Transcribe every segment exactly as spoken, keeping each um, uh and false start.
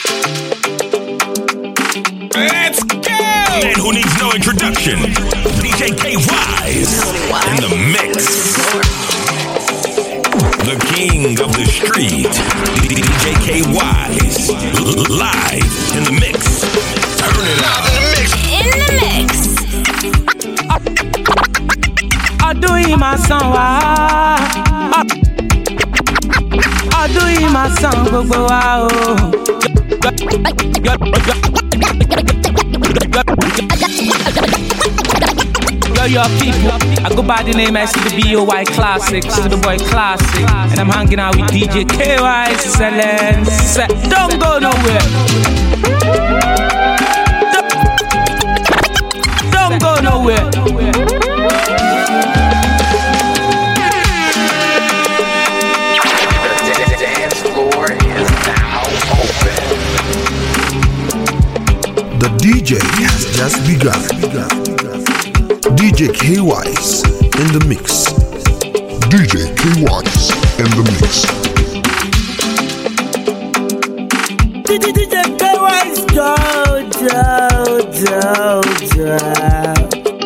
Let's go! Man who needs no introduction. D J K-Wise in the mix. The king of the street. D J K-Wise live in the mix. Turn it up. In the mix. Ọdún yìí máa san wá. Ọdún yìí máa san gbogbo wa o. Yo, yo, people, I go by the name S C the B O Y Classic, so the boy Classic, and I'm hanging out with D J K-Wise, Excellence. Don't go nowhere. Don't go nowhere. The dance floor is now open. The D J has just begun. D J K-Wise in the mix. D J K-Wise in the mix. D J K-Wise, go, go, go, go.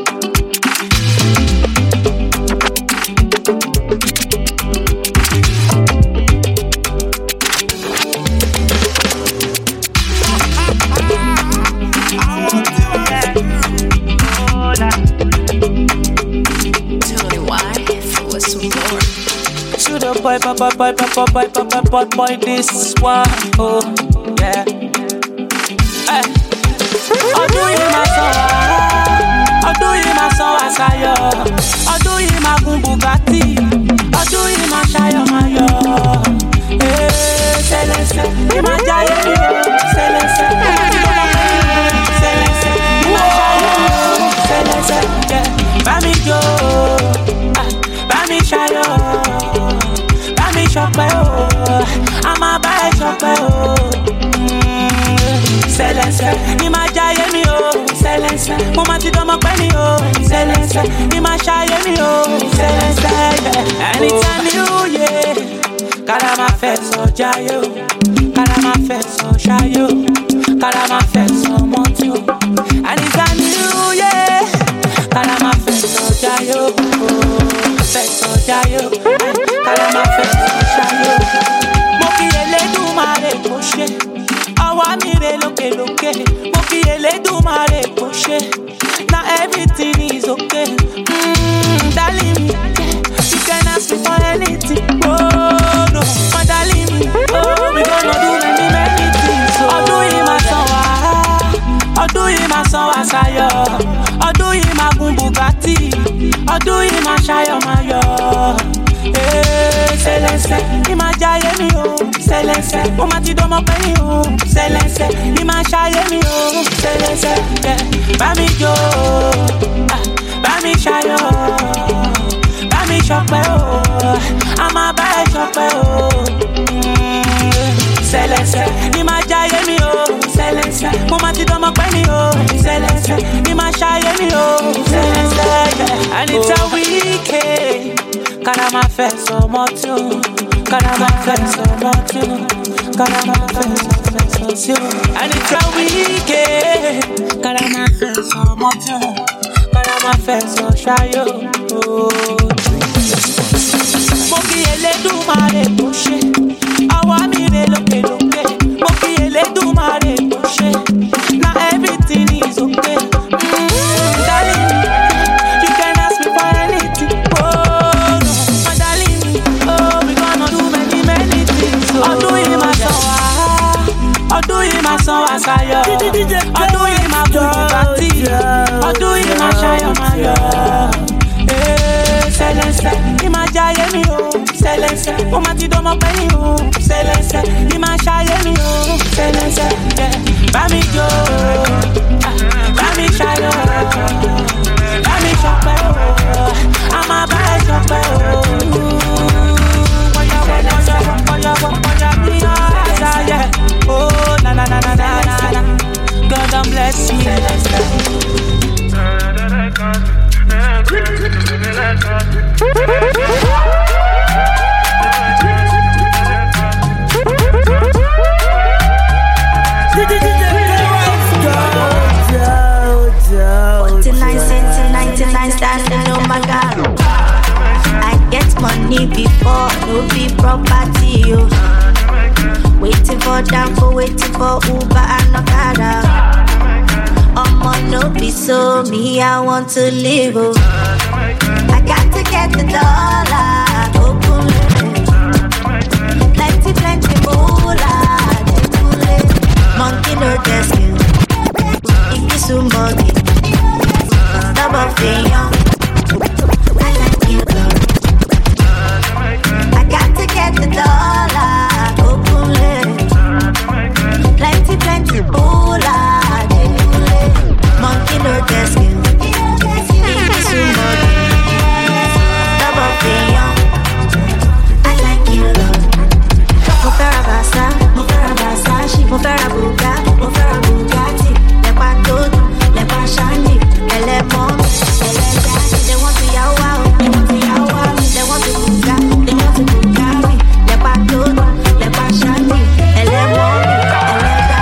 Boy, boy, boy, boy, boy, boy, boy, boy, boy, this one, oh, yeah. Hey. Ọdún yìí máa san wá, ọdún yìí máa san wá sáyọ̀, ọdún yìí máa gun Bugatti, ọdún yìí máa ṣayọ̀ máa yọ̀. Sẹlẹsẹ, ní máa jayé mi o, sẹlẹsẹ, sẹlẹsẹ, ní máa ṣayọ̀ mi o, sẹlẹsẹ, bá mi jó, bá mi ṣayọ̀. Ṣọpẹ́ o, a máa bá ẹ ṣọpẹ́ o. Sẹlẹsẹ, ní máa jayé mi o. Sẹlẹsẹ, mo máa ti dánmọ́ pẹ́ mi o. Sẹlẹsẹ, ní máa ṣayé mi o. Sẹlẹsẹ, anytime new year. Kára máa fẹ́ sọ jayé o. Kára máa fẹ́ sọ ṣayé o. Kára máa fẹ́ sọ mọ́tí o. Anytime new year. Kára máa fẹ́ sọ jayé o. Fẹ́ sọ jayé o. Kára máa fẹ́ sọ ṣayé o. Mo kí Elédùmarè kó ṣe. Ọwọ́ mi rè lókè lókè. Mo kí Elédùmarè kó ṣe. Now everything is okay. Mm, darling me, you can ask me for anything. Oh no, my darling me, oh we gonna do many many things. So, ọdún yìí máa san wá, ọdún yìí máa san wá sáyọ̀, ọdún yìí máa gun Bugatti, ọdún yìí máa ṣayọ̀ máa yọ̀. Sẹlẹsẹ, ní máa jayé mi o. Sẹlẹsẹ, mo máa ti dánmọ́ pẹ́ mi o. Sẹlẹsẹ, ní máa ṣayé mi o. Sẹlẹsẹ, bá mi jó, bá mi ṣayọ̀, bá mi ṣọpẹ́ o. A máa bá ẹ ṣọpẹ́ o. Sẹlẹsẹ, ní máa jayé mi o. Sẹlẹsẹ, mo máa ti dánmọ́ pẹ́ mi o. Sẹlẹsẹ, ní máa ṣayé mi o. Sẹlẹsẹ, and it's a weekend. Kára máa fẹ́ sọ mọ́tò, kára máa fẹ́ sọ mọ́tò, kára máa fẹ́ sọ sí o. And it's a weekend. Kára máa fẹ́ sọ mọ́tò, kára máa fẹ́ sọ ṣayọ̀. Mo kí Elédùmarè kó ṣe, ọwọ́ mi rè lókè lókè. Mo kí Elédùmarè kó ṣe, now everything is okay. Mm, darling, you can ask me for anything. Oh no, my darling, oh we gonna do many many things. Ọdún yìí máa san wá, ọdún yìí máa san wá sáyọ̀, ọdún yìí máa gun Bugatti, ọdún yìí máa ṣayọ̀ máa yọ̀. Sẹlẹsẹ, ní máa jayé mi o. Sẹlẹsẹ, mo máa ti dánmọ́ pẹ́ mi o. Sẹlẹsẹ, ní máa ṣayé mi o. Sẹlẹsẹ, bá mi jó, bá mi ṣayọ̀, bá mi ṣọpẹ́ o. A máa bá ẹ ṣọpẹ́ o. Bóyá bóyá bóyá bóyá mi ọ̀ ẹ̀ṣá yẹ. Oh na na na na na na. God don bless me. Sẹlẹsẹ. for down for waiting for Uber and Okada. I'ma no be so me, I want to live. Oh. I got to get the dollar. Open plenty, plenty moolah. Monkey no desk. If you so monkey, double finger. I like you, love. I got to get the dollar. Open plenty, plenty moolah. Monkey no desk. If you so monkey, double finger. I like you, love. Mo fẹ́ ra Versa, mo fẹ́ ra Versace, mo fẹ́ ra Bugatti, mo fẹ́ ra Bugatti. Lẹ́pa tó dùn, lẹ́pa ṣáńdì, ẹlẹ́mọ́ mi, ẹlẹ́dàá. They want to yawa o, they want to yawa mi, they want to Bugatti, they want to Bugatti. Lẹ́pa tó dùn, lẹ́pa ṣáńdì, ẹlẹ́mọ́ mi, ẹlẹ́dàá.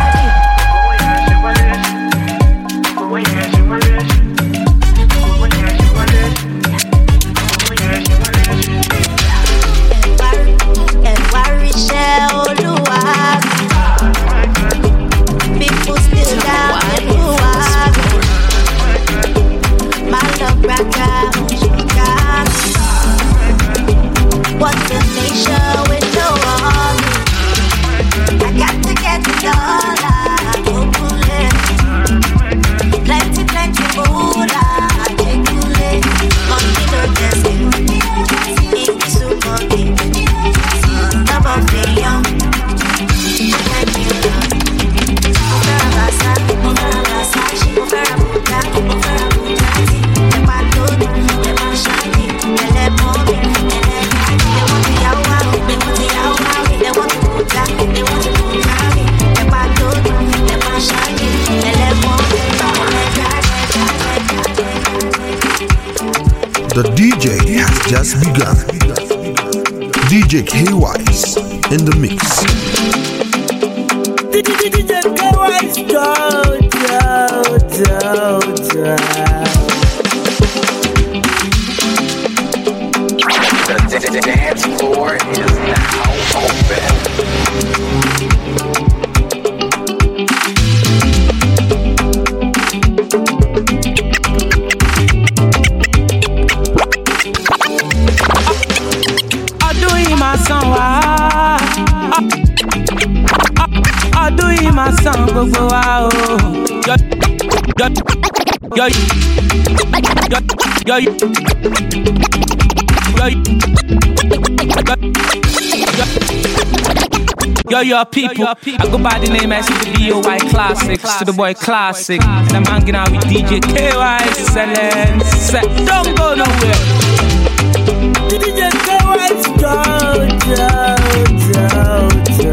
People still down in my love braka, what's the nation with no army? I got to get the dollar. Plenty, plenty moolah. Monkey no desk. If you so monkey, double finger. The D J has just begun. D J K-Wise in the mix. D J K-Wise, go, go, go, go. The dance floor is now open. My song, gbogbo wa o. Yo, yo, yo, yo, yo, yo, yo, people. I go by the name as the B O Y Classics, to the boy Classic, and I'm hanging out with D J K-Wise, Excellence. Don't go nowhere. D J K-Wise, go, go, go, go.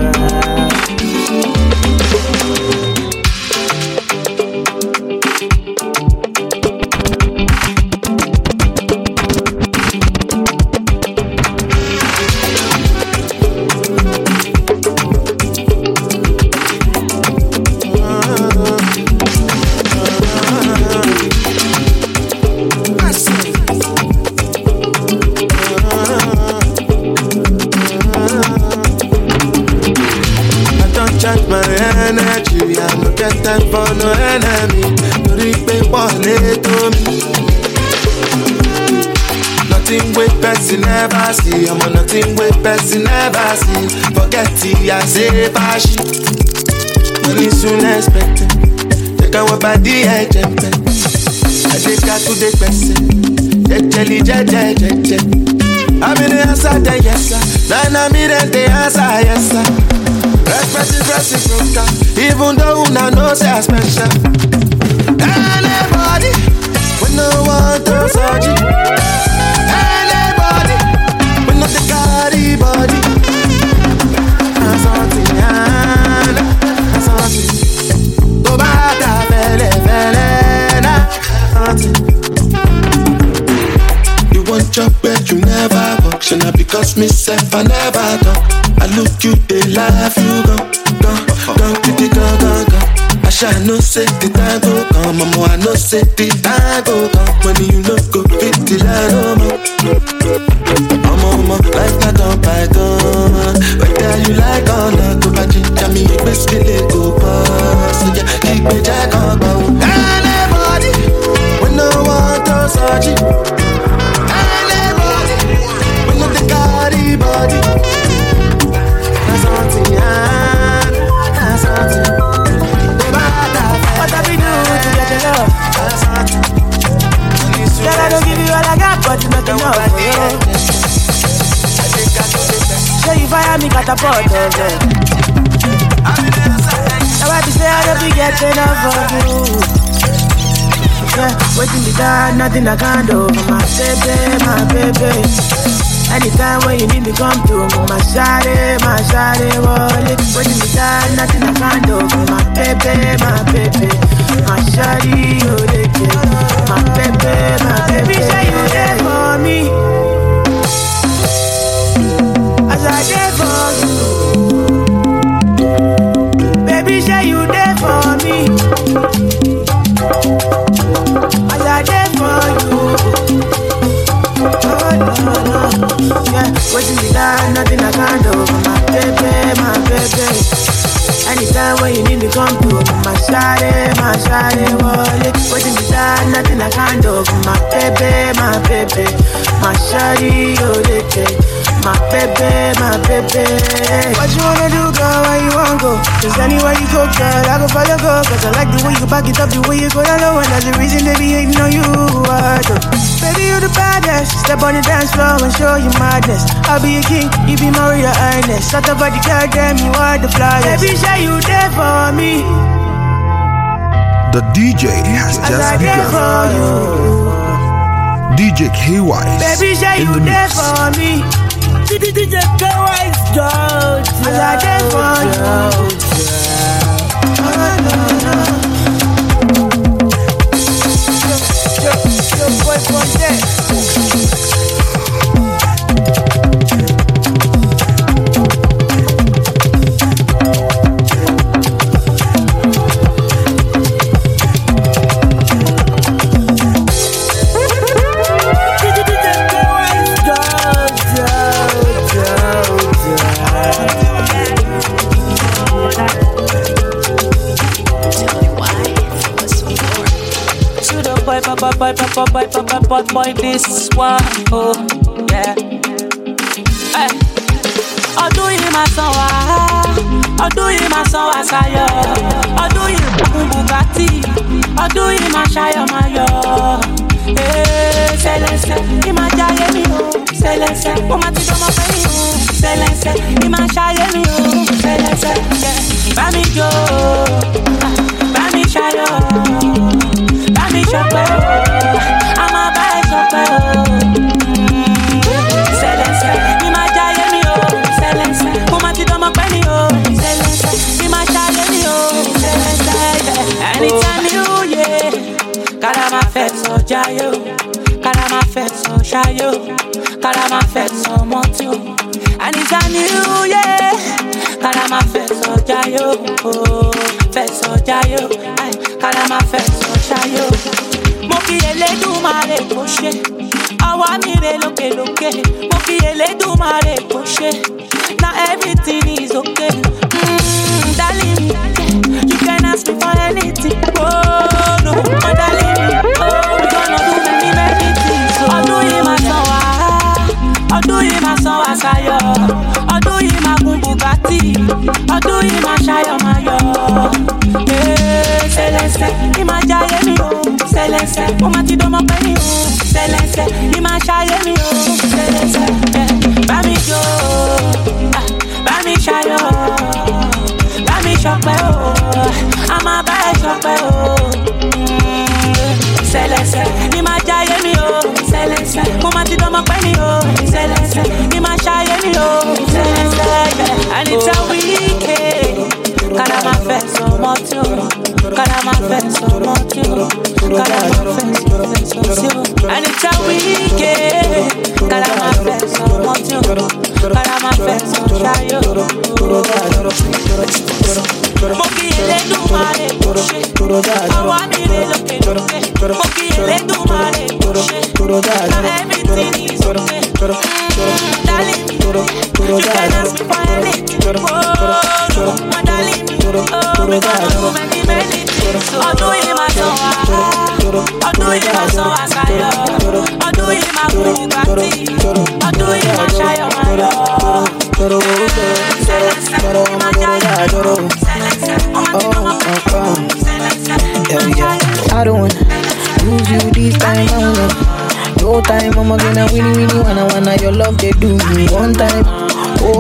Time for no enemy, no repay for to me. Nothing with person never see, I'm on nothing with person never see. Forget it, I say fashi. Money soon expected, take our body I jump. I take her to the person, jet jelly, jet jet jet jet. I'm in the answer, then yes sir. Then I'm in the answer, yes sir. Respect is reciprocal, even though una know say I special. Anybody, we no want to search it. Anybody, we not the carry body. I'm something, I'm something. Go back to fele fele na something. You want job where you never work, should not because myself I never talk. I look you, they laugh, you go, go, go, go, go, go, go. I shall no say the time go come, mama, I no say the time go come. When you no go fit the line, no more. I'm on my life, not on Python. Whether you like or not, go back to me, support us. Now I be say I don't be getting enough of you. Yeah, waiting me down, nothing I can't do. My baby, my baby. Anytime when you need me, come through. My shawty, my shawty, wallet. Waiting me down, nothing I can't do. My baby, my baby. My shawty, you dey care. My baby, my baby. Say you there for me. As I there for you. Baby, say you there for me. As I there for you. Oh, no, no. Yeah, waiting me down, nothing I can't do. My baby, my baby. Anytime when you need me, come through. My shawty, my shawty, wallet. Waiting me down, nothing I can't do. My baby, my baby. My shawty, you dey care. My baby, my baby. What you wanna do, girl? Where you wanna go? Cause anywhere you go, girl, I go follow, go. Cause I like the way you back it up, the way you go down low. And that's the reason they be hating on you. Baby, you the baddest. Step on the dance floor and show you madness. I'll be a king, you be my royal highness. Shut up, body, girl, damn, you are the flyest. Baby, say you there for me. The D J has As just I there for begun. D J K Y. Baby, say in you the there mix. for me. D J K Y is George. As I there for you. Oh, no, no. Yo, yo, yo, boy, from there. Boy, boy, boy, boy, boy, boy, boy, boy, boy, boy, this one, oh, yeah. Hey. Ọdún yìí máa san wá, ọdún yìí máa san wá sáyọ̀, ọdún yìí kún Bugatti, ọdún yìí máa ṣayọ̀ máa yọ̀. Sẹlẹsẹ, ní máa jayé mi o, sẹlẹsẹ, mo máa ti dánmọ́ pé mi o, sẹlẹsẹ, ní máa ṣayé mi o, sẹlẹsẹ, bá mi jó, bá mi ṣayọ̀. Bami ṣọpẹ́ o, a máa bá ẹ ṣọpẹ́ o. Sẹlẹsẹ, ní máa jayé mi o. Sẹlẹsẹ, mo máa ti dánmọ́ pẹ́ mi o. Sẹlẹsẹ, ní máa ṣayé mi o. Sẹlẹsẹ, anytime you yeah. Kára máa fẹ́ sọ jayé o, kára máa fẹ́ sọ ṣayé o, kára máa fẹ́ sọ mọ́tí o. Anytime you yeah. Kára máa fẹ́ sọ jayé o, fẹ́ sọ jayé o. Kára máa fẹ́ sọ ṣayé o. Mo fi Elédùmarè kó ṣe, ọwọ́ mi rè lókè lókè. Mo fi Elédùmarè kó ṣe, now everything is okay. Mm, darling me, you can ask me for anything. Oh no, my darling me, oh we gonna do many many things. Ọdún yìí máa san wá, ọdún yìí máa san wá sáyọ̀, ọdún yìí máa gun Bugatti, ọdún yìí máa ṣayọ̀ máa yọ̀. Sẹlẹsẹ, ní máa jayé mi o. Sẹlẹsẹ, mo máa ti dánmọ́ pẹ́ mi o. Sẹlẹsẹ, ní máa ṣayé mi o. Sẹlẹsẹ, bá mi jó, bá mi ṣayọ̀, bá mi ṣọpẹ́ o. A máa bá ẹ ṣọpẹ́ o. Sẹlẹsẹ, ní máa jayé mi o. Sẹlẹsẹ, mo máa ti dánmọ́ pẹ́ mi o. Sẹlẹsẹ, ní máa ṣayé mi o. Sẹlẹsẹ, and it's a weekend. Kára máa fẹ́ sọ mọ́tí o. Kára máa fẹ́ sọ mọ́tí o. Kára máa fẹ́ sọ mọ́tí o. And it's a weekend. Kára máa fẹ́ sọ mọ́tí o. Kára máa fẹ́ sọ ṣayọ̀. Mo fi Elédùmarè kó ṣe, ọwọ́ mi rè lókè lókè. Mo fi Elédùmarè kó ṣe, now everything is okay. Mm, darling me, you can ask me for anything. Oh, my darling me, oh, we gonna do many many things. Ọdún yìí máa san wá, ọdún yìí máa san wá sáyọ̀, ọdún yìí máa gun Bugatti, ọdún yìí máa ṣayọ̀ máa yọ̀. Sẹlẹsẹ, ní máa jayé mi o. Sẹlẹsẹ, mo máa ti dánmọ́ pẹ́ mi o. Sẹlẹsẹ, ní máa jayé mi o. I don't wanna lose you this time, I wanna. No time, I'm gonna winnie winnie wanna wanna your love they do me one time. Oh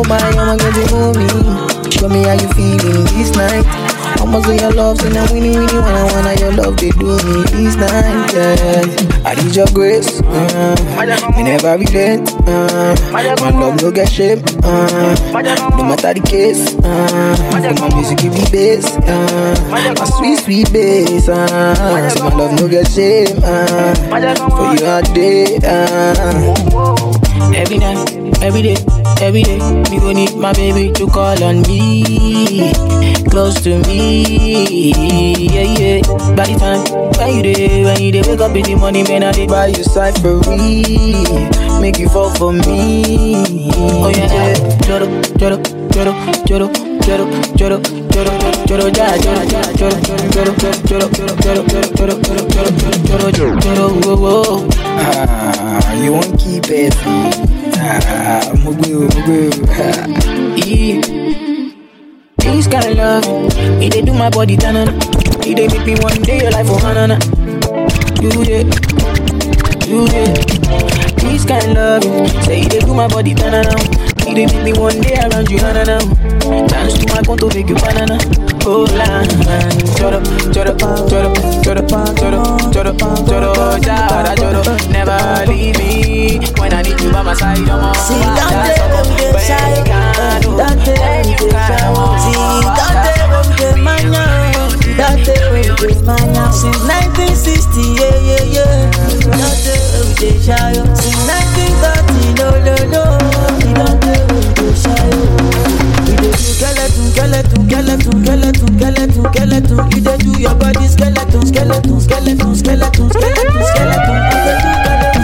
Oh my, I'm gonna move me. Show me how you feeling this night. Almost of your love, so now winnie winnie when I wanna your love, they do me this night, yeah. I need your grace, uh, me never relent, uh, my love no get shame, uh, no matter the case, uh, my music give me bass, uh, my sweet sweet bass, uh, so my love no get shame, uh, for you all day, uh. Every night, every day, every day, me gon' need my baby to call on me, close to me, yeah, yeah. By the time, when you day, when you day, wake up in the morning, man, I dey buy you side for me, make you fall for me, oh yeah, yeah. Joro, joro, joro, joro, joro, joro, joro, joro, ja, joro, joro, joro, joro, joro, joro, joro, joro, joro, joro, joro, joro, whoa, whoa. Ah, you won't keep it. Ah, mugu, mugu. Yeah. This kind of love, it dey do my body tanana. It dey make me one day your life for hanana. You dey, you dey. This kind of love, say it dey do my body tanana. It dey make me one day around you hanana. Dance to my conto make you banana. Oh la, choro, choro, choro, choro, choro, choro, choro, jara, choro. Never leave me when I need you by my side. I'm on. See that day when we get shy, that day when we get shy. See that day when we get mania, that day when we get mania. Since nineteen sixty, yeah, yeah, yeah. That day when we get shy. Since nineteen thirty, no, no, no. That day when we get shy. We dey do skeleton, skeleton, skeleton, skeleton, skeleton, skeleton. You dey do your body skeleton, skeleton, skeleton, skeleton, skeleton, skeleton. You dey do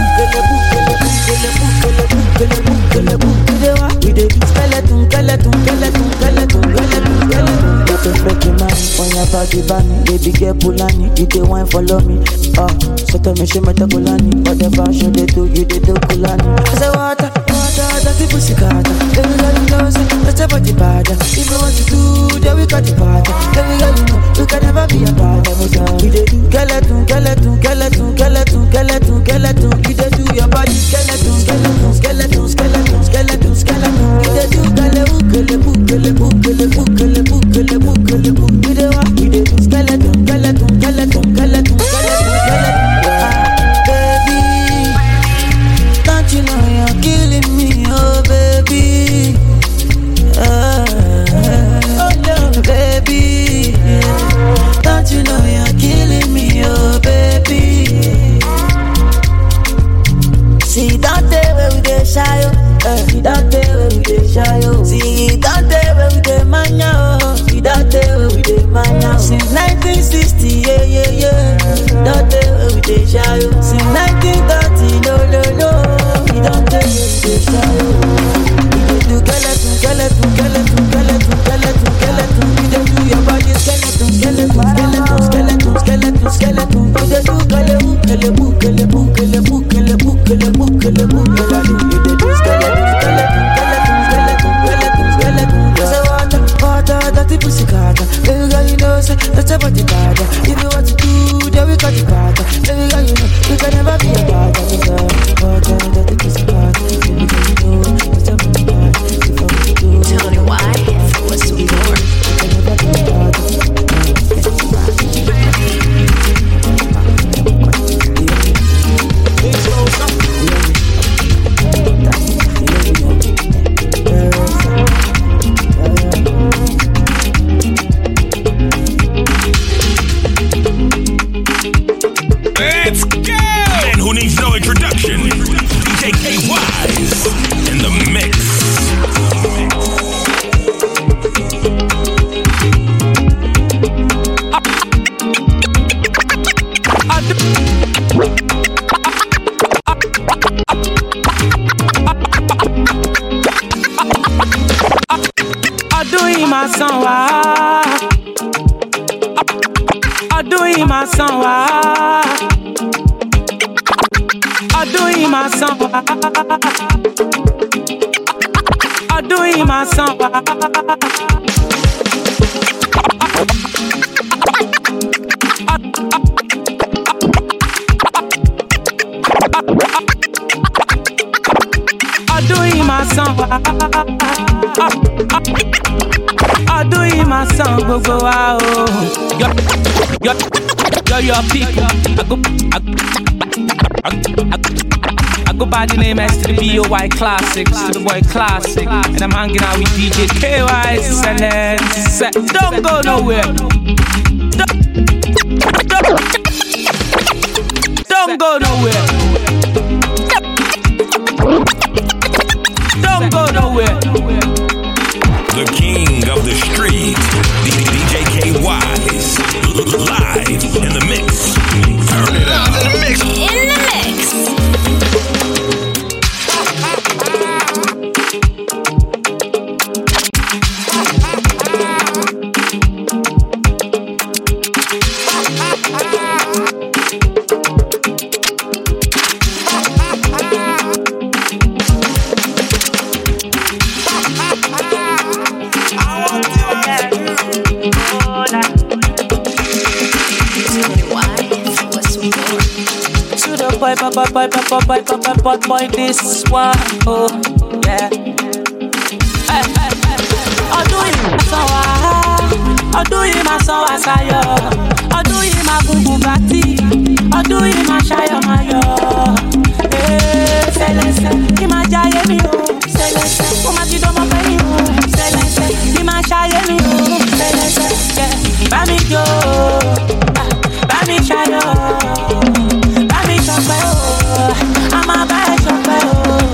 we dey do skeleton, skeleton, skeleton, skeleton, skeleton, skeleton. Got a freaky man on your body, bunny. Baby girl Pulani, you dey wine follow me. Oh, so tell me she meta Kulani. Whatever should they do, you dey do Kulani. I say water, water, dirty pussy carter. Every girl you know, say that's about the bad. If you want to do, then we got the party. Every girl you know, you can never be a bad. We dey do skeleton, skeleton, skeleton, skeleton, skeleton, skeleton. You dey do your body skeleton, skeleton, skeleton, skeleton, skeleton, skeleton. You dey do skeleton, skeleton, skeleton, skeleton, skeleton, skeleton. You dey what? You dey do skeleton, skeleton, skeleton, skeleton, skeleton, skeleton. Baby, don't you know you're killing me, oh baby. Uh, oh no, baby, don't you know you're killing me, oh baby. See that day where we dey shy, oh. See that day where we dey shy, oh. See that day where we dey mania, oh. See that day where we dey mania. Since nineteen sixty, yeah, yeah, yeah. That day where we dey shy, oh. Since nineteen thirty, no, no, no. See that day where we dey shy, oh. We dey do skeleton, skeleton, skeleton, skeleton, skeleton, skeleton. We dey do your body skeleton, skeleton, skeleton, skeleton, skeleton, skeleton. We dey do skeleton, skeleton, skeleton, skeleton, skeleton, skeleton. You dey do skeleton, skeleton, skeleton, skeleton, skeleton, skeleton. Say water, water, dirty pussy carter. Baby girl, you know, say that's about the bad. If you want to do, then we got the bad. Baby girl, you know, you can never be a bad. Water, dirty pussy carter. Baby girl, you know, that's about the bad. If you want to do, tell me why. What's the more? You can never be a bad. Let's go! Man who needs no introduction. D J K Wise in the mix. Ọdún máa san wá. Ọdún máa san wá. Ọdún máa san wá. Ọdún máa san wá. Ọdún máa san wá. Ọdún yìí máa san gbogbo wa o. Yọ yọ yọ yọ people. I go I go I go I go by the name S to the B O Y Classics, to the boy Classic, and I'm hanging out with D J K Y. Excellence. Don't go nowhere. Don't, don't, don't go nowhere. Don't go nowhere. The king of the street, D J K Wise, live in the mix. Turn it up. In the mix. In the mix. Boy, boy, boy, boy, boy, boy, boy, boy, boy, boy, this one, oh, yeah. Hey, hey, hey. Ọdún yìí máa san wá, ọdún yìí máa san wá sáyọ̀, ọdún yìí máa gun Bugatti, ọdún yìí máa ṣayọ̀ máa yọ̀. Sẹlẹsẹ, kí máa jayé mi o, sẹlẹsẹ, kó máa ti dánmọ́ pẹ́ mi o, sẹlẹsẹ, kí máa ṣayé mi o, sẹlẹsẹ, bá mi jó, bá mi ṣayọ̀. I'm a bad shopper,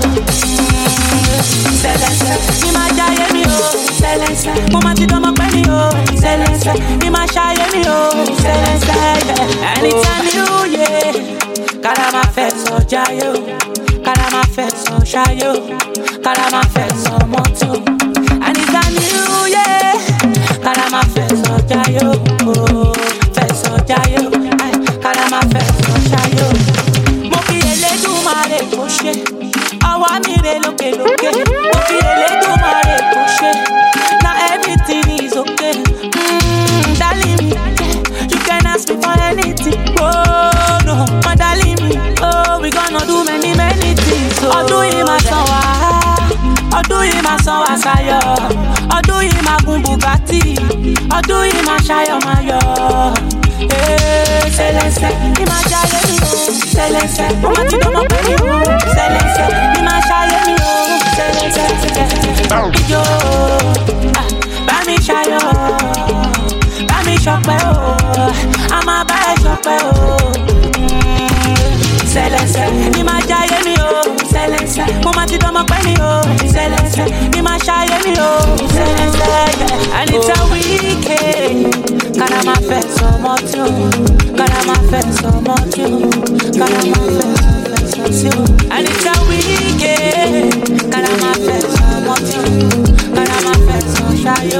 Sẹlẹsẹ, ní máa jayé mi o, Sẹlẹsẹ, mo máa ti dánmọ́ pẹ́ mi o, Sẹlẹsẹ, ní máa ṣayé mi o, Sẹlẹsẹ, anytime new year, kára máa fẹ́ sọ jayé o, kára máa fẹ́ sọ ṣayé o, kára máa fẹ́ sọ mọ́tò, anytime new year, kára máa fẹ́ sọ jayé o, fẹ́ sọ jayé o, kára máa fẹ́ sọ ṣayé o. Elédùmarè kò ṣe, àwa mi re lókè lókè. Mo fi Elédùmarè kò ṣe, now everything is okay. Mm, darling me, you can ask me for anything. Oh no, my darling me, oh we gonna do many many things. Ọdún yìí máa san wá, ọdún yìí máa san wá sáyọ̀, ọdún yìí máa gun Bugatti, ọdún yìí máa ṣayọ̀ máa yọ̀. Sẹlẹsẹ, ní máa jayé mi o, Sẹlẹsẹ, mo máa ti dánmọ́ pẹ́ mi o, Sẹlẹsẹ, ní máa ṣayé mi o, Sẹlẹsẹ, ijó, bá mi ṣayọ̀, bá mi ṣọpẹ́ o, a máa bá ẹ ṣọpẹ́ o. Sẹlẹsẹ, ní máa jayé mi o, Sẹlẹsẹ, mo máa ti dánmọ́ pẹ́ mi o, Sẹlẹsẹ, ní máa ṣayé mi o, Sẹlẹsẹ, and it's a weekend. Kára máa fẹ́ sọ mọ́tò, kára máa fẹ́ sọ mọ́tò, kára máa fẹ́ sọ fẹ́ sọ sí o. Anita wíìgè, kára máa fẹ́ sọ mọ́tò, kára máa fẹ́ sọ ṣayọ̀.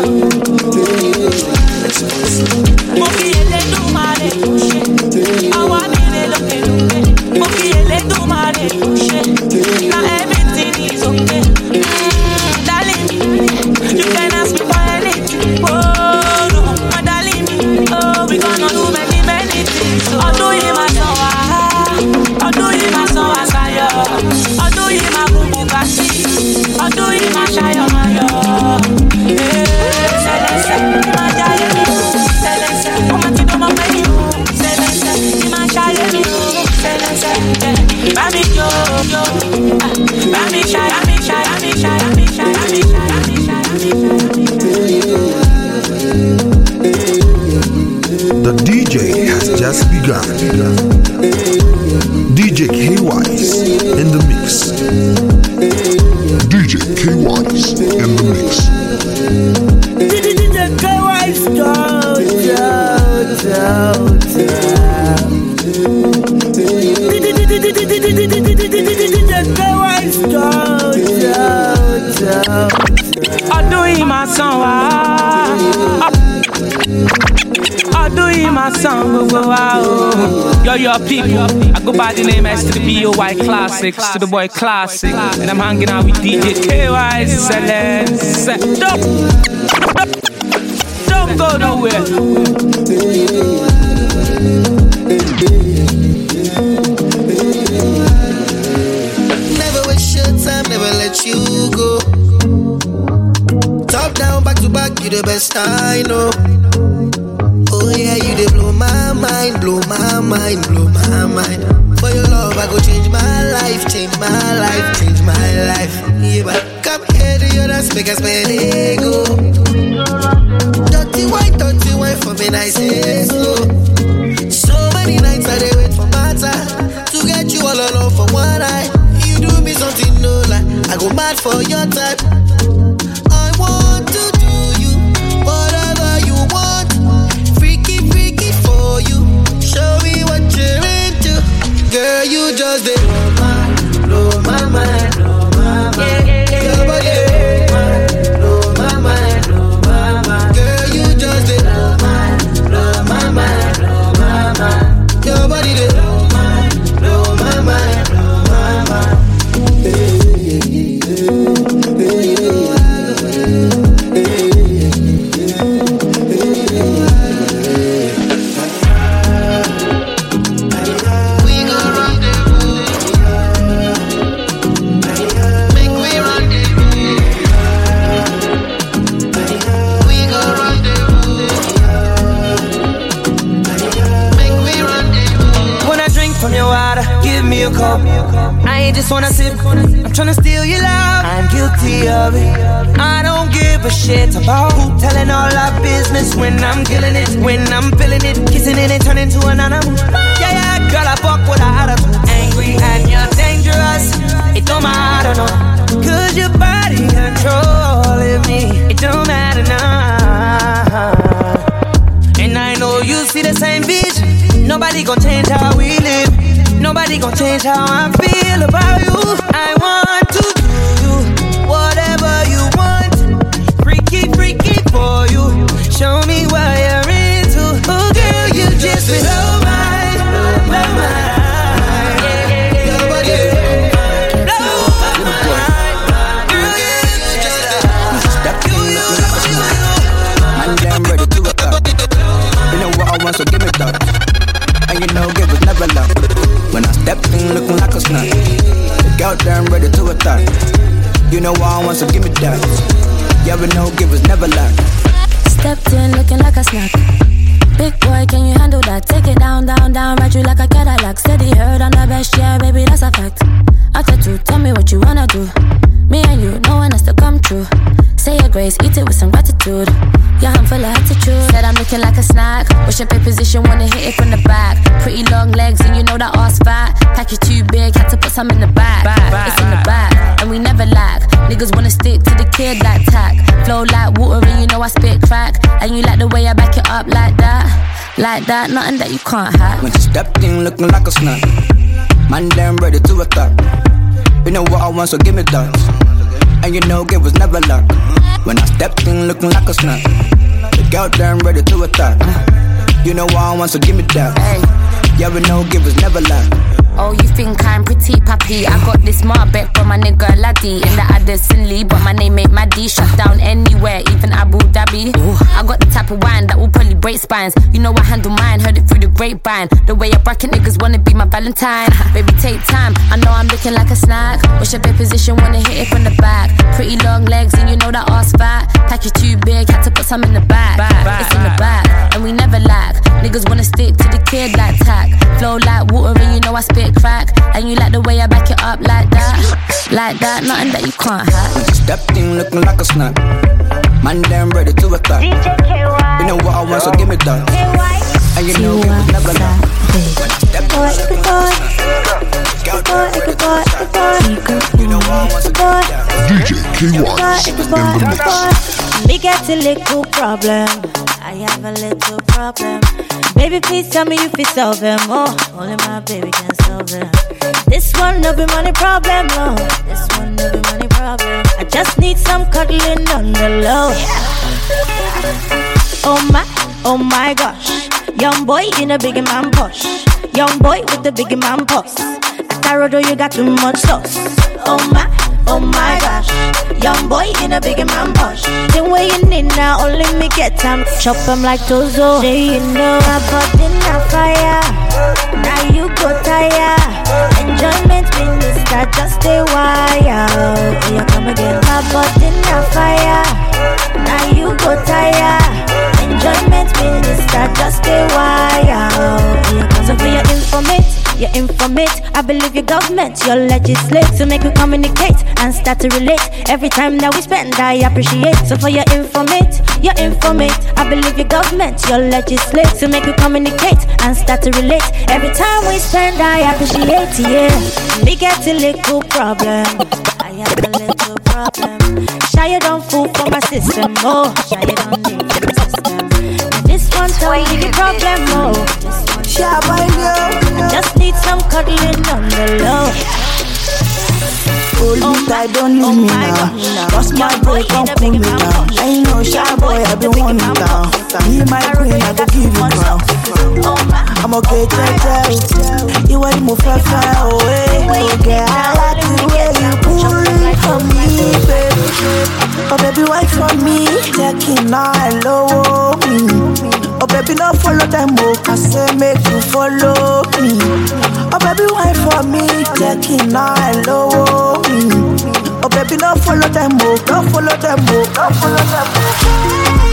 Mo fi Elédùmarè kò ṣe, àwa mi re lókè lókè. Mo fi Elédùmarè kò ṣe, now everything is okay. Mm, darling me, you can ask me for anything. Oh no, my darling me, oh we gonna do many many things. Ọdún yìí máa san wá, ọdún yìí máa san wá sáyọ̀, ọdún yìí máa gun Bugatti, ọdún yìí máa ṣayọ̀ máa yọ̀. Sẹlẹsẹ, ní máa jayé mi o, Sẹlẹsẹ, mo máa ti dánmọ́ pẹ́ mi o, Sẹlẹsẹ, ní máa ṣayé mi o, Sẹlẹsẹ, bá mi jó jó, bá mi ṣayọ̀, bá mi ṣayọ̀, bá mi ṣayọ̀, bá mi ṣayọ̀, bá mi ṣayọ̀, bá mi ṣayọ̀, bá mi ṣayọ̀. The D J has just begun. D J K Wise in the mix. D J K Wise in the mix. D J K Wise, go, go, go, Ọdún yìí máa san wá, ọdún yìí máa san gbogbo wa o. Yo, yo, people, I go by the name S to the B O Y Classics, to the boy Classic, and I'm hanging out with D J K Y. Excellence. Don't, don't go nowhere. Never waste your time, never let you go. best, I know. Oh yeah, you dey blow my mind, blow my mind, blow my mind. For your love, I go change my life, change my life, change my life. Yeah, but come here to your dance, make us spend ego. Dirty white, dirty white for me, I say so. So many nights I dey wait for my time to get you all alone for one night. You do me something no lie, I go mad for your type. I want to do you whatever you want, freaky freaky for you. Show me what you're into, girl. You just dey blow my, blow my mind, blow my mind. Your body blow my mind, blow my mind. Girl, you just dey blow my, blow my mind, blow my mind. Your body dey blow my, blow my mind, blow my mind. Hey, hey, hey, hey, hey, we go rendezvous. Make we rendezvous. We go rendezvous. Make we rendezvous. When I drink from your water, give me a cup. I ain't just wanna sip, I'm tryna steal your love. I'm guilty of it. I don't give a shit about who telling all our business when I'm killing it, when I'm feeling it, kissing it and turning to an animal. Yeah, yeah, girl, I fuck with a attitude. Angry and you're dangerous. It don't matter, no. Cause your body controlling me. It don't matter now. And I know you see the same vision. Nobody gon' change how we live. Nobody gon' change how I feel about you. I want to do you whatever you want, freaky, freaky for you. Show me what you're into. Oh girl, you just blow my, blow my mind. Your body blow my mind. Girl, you just you, you, you, you. Man, damn ready to attack. You know what I want, so give me that. And you know, give us never love. When I step in looking like a snack, the girl damn ready to attack. You know what I want, so give me that. Yeah, we know, give us never lack. Stepped in looking like a snack. Big boy, can you handle that? Take it down, down, down, ride you like a Cadillac. Steady heard on the best, yeah, baby, that's a fact. After two, tell me what you wanna do. Me and you, no one has to come true. Say your grace, eat it with some gratitude. Yeah, I'm full of attitude. Said I'm looking like a snack. What's your pay position? Wanna hit it from the back. Pretty long legs and you know that ass fat. Pack you too big, had to put some in the back. It's in the back, and we never lack. Niggas wanna stick to the kid like tack. Flow like water and you know I spit crack. And you like the way I back it up like that. Like that, nothing that you can't hack. When she stepped in looking like a snack, man damn ready to attack. You know what I want, so give me that. And you know give us never luck. When I stepped in looking like a snack, the girl damn ready to attack. You know what I want, so give me that. Hey. Yeah, we know give us never luck. Oh, you think I'm pretty, papi? I got this Marbet from my nigga Laddie. In the Addison Lee, but my name ain't Maddie. Shut down anywhere, even Abu Dhabi. Ooh, I got the type of wine that will probably break spines. You know I handle mine, heard it through the grapevine. The way I bracket niggas wanna be my Valentine. Baby, take time, I know I'm looking like a snack. What's your bed position, wanna hit it from the back. Pretty long legs, and you know that ass fat. Pack you too big, had to put some in the back. It's in the back, and we never lack. Niggas wanna stick to the kid like tack. Flow like water, and you know I spit crack. And you like the way I back it up like that. Like that, nothing that you can't hack. When she stepped in looking like a snack, man damn ready to attack. D J K Y. You know what I want, so give me that. And you know give us never luck. When I stepped in looking like a snack, girl damn ready to attack. You know what I want, so give me that. D J K Y in the mix. Me get a little problem. I have a little problem. Baby, please tell me you fit solve them. Oh, only my baby can solve them. This one no be money problem, no. This one no be money problem. I just need some cuddling on the low. Oh my, oh my gosh. Young boy in a big man push. Young boy with the big man pulse. At Tarodo you got too much sauce. Oh my, oh my gosh. Young boy in a big man push. The way you need now, only me get time. Chop him like Tozo. Say you know I bought in a fire. Now you go tire. Enjoyment been the style. mister, just stay wild. Here you come again. My butt in the fire. Now you go tire. Enjoyment minister, just stay wild. Here you come. So for your informate, your informate. I believe your government, your legislate. So make we communicate and start to relate. Every time that we spend, I appreciate. So for your informate, your informate. I believe your government, your legislate. So make we communicate and start to relate. Every time we spend, I appreciate, yeah. Me get a little problem. I have a little problem. Shy you don't fool for my system, oh. Shy you don't need for my system. This one tell me the problem, oh. This one I just need some cuddling on the low. Hold me tight, don't leave me now. Lost my break, don't pull me down. I ain't no shy boy, I been wanting down. Be my queen, I go give you crown. I'm okay, tell, tell. You want to move far, far away. Okay, I like the way you pull it for me, baby. Oh, baby, wait for me. Taking all low me. Oh, baby, no follow them, oh. I say make you follow me. Oh, baby, wait for me. Taking all low me. Oh, baby, no follow them, oh. Don't follow them, oh. Don't follow them, oh.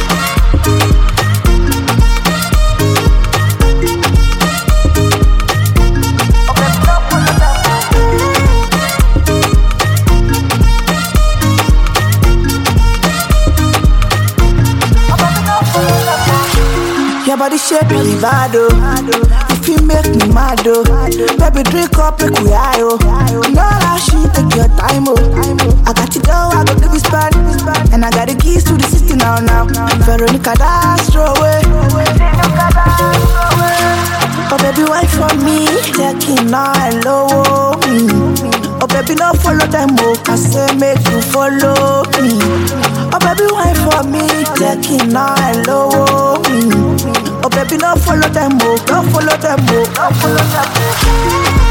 Your body shape really bad, oh. If you make me mad, oh. Baby, drink up, make we high, oh. No rush, take your time, oh. I got you down, I got to be spent. And I got the keys to the city now, now. Veronica, that's throw away. Oh, baby, wait for me. Taking all low me. Oh, baby, no follow them, oh. I say make you follow me. Oh, baby, wait for me. Taking all low me. Oh, baby, no follow them, oh. Don't follow them, oh. Don't follow them, oh.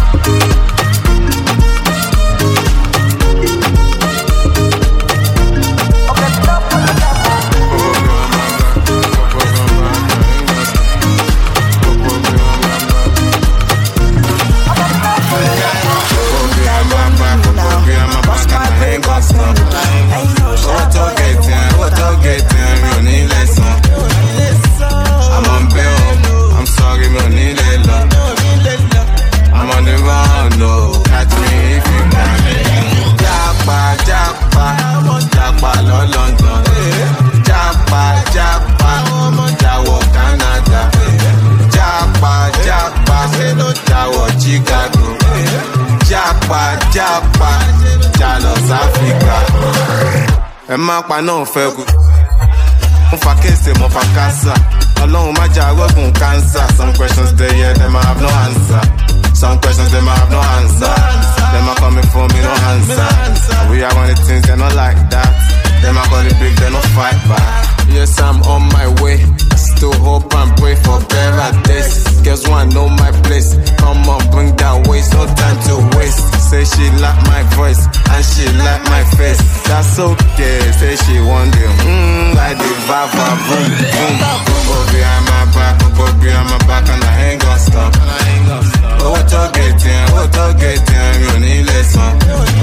Ẹ má pa náà fẹ́ kú. Mo fa kése, mo fa kásá. Ọlọ́run má jà rọ́gùn cancer. Some questions they yeah, them I have no answer. Some questions them I have no answer. Them I coming for me, no answer. And we are one of the things they not like that. Them I call it big, they no fight back. Yes, I'm on my way. Still hope and pray for better days. Girls want know my place. Come on, bring that waist, no time to waste. Say she like my voice and she like my face. That's okay. Say she want the mmm, like the vibe, boom, boom. Go behind my back, go behind my back, and I ain't gonna stop. Oh, what you getting? What you getting? You need listen.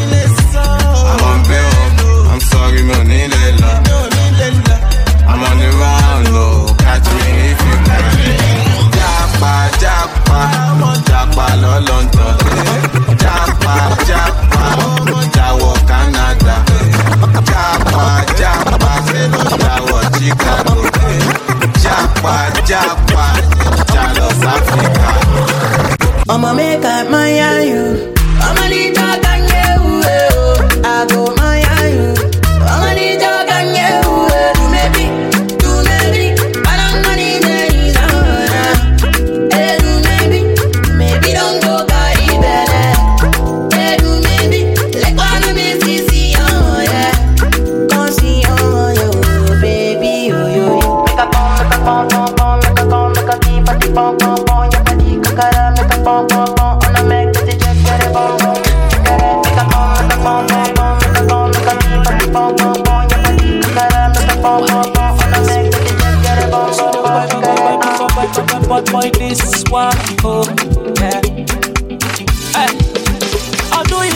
I'm on bail. I'm sorry, me need love. I'm on the round low. Catch me if you can. Japa, japa, japa, lo London. Japa, japa, jawo Canada. Japa, japa, jawo Chicago. Japa, japa, jalo Africa. I'ma make up my you. I'ma need your gang, I go my you. I'ma need your gang, do maybe, do maybe. I don't know any days, hey, do maybe, maybe don't go carry better. Hey, do maybe, like one of me see, oh yeah. Come see, oh yo, baby, oh yo. Make a pom, make a pom, pom, pom, make a pom, make a keep a keep pom, pom, pom, ya padi kakara, make a pom, pom, pom. But boy, this is one, oh, yeah. Hey. I'll do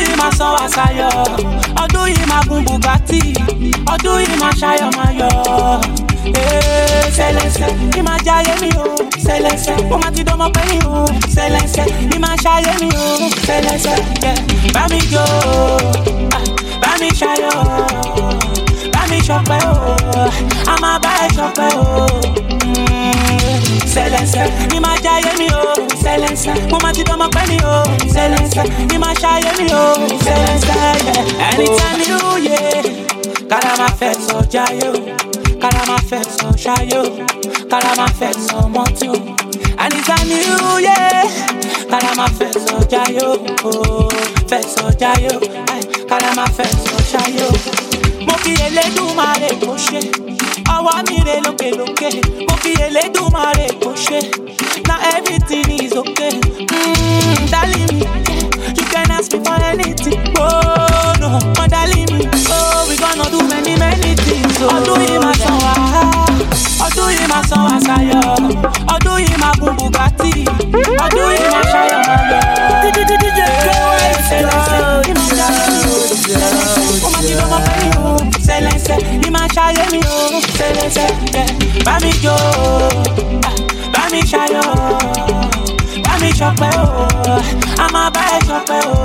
yìí máa san àṣàyọ̀, ọdún yìí máa gun Bugatti, ọdún yìí máa ṣayọ̀ máa yọ̀. Sẹlẹsẹ, ní máa jayé mi o, sẹlẹsẹ, mo máa ti dánmọ́ pẹ́ ní o, sẹlẹsẹ, ní máa ṣayé mi o, sẹlẹsẹ, bá mi jó, bá mi ṣayọ̀, bá mi ṣọpẹ́ o, a máa bá ẹ ṣọpẹ́ o. Sẹlẹsẹ, ní máa jayé mi o, sẹlẹsẹ, mo máa ti dánmọ́ pẹ́ ní o, sẹlẹsẹ, ní máa ṣayé mi o, sẹlẹsẹ, anytime you yeah, kára máa fẹ́ sọ jayé o. Karama fait son chaillot, Karama fait son monture. And it's a new year. Karama fait son chaillot, oh, fait son chaillot. Karama fait son chaillot. Mo fi Elédùmarè kó ṣe, ọwọ́ mi rè lókè lókè. Mo fi Elédùmarè kó ṣe, now everything is okay. Mm, darling me, you can ask me for anything. Oh no, oh darling me, oh we gonna do many many things. Ọdún yìí máa san wá, ọdún yìí máa san wá ṣayọ̀, ọdún yìí máa gun Bugatti, ọdún yìí máa ṣayọ̀ máa yọ̀. Ó máa ti lọ́mọ pẹ́ mi o, sẹlẹsẹ, ní máa ṣayé mi o, sẹlẹsẹ, bá mi jó, bá mi ṣayọ̀, bá mi ṣọpẹ́ o, a máa bá ẹ ṣọpẹ́ o.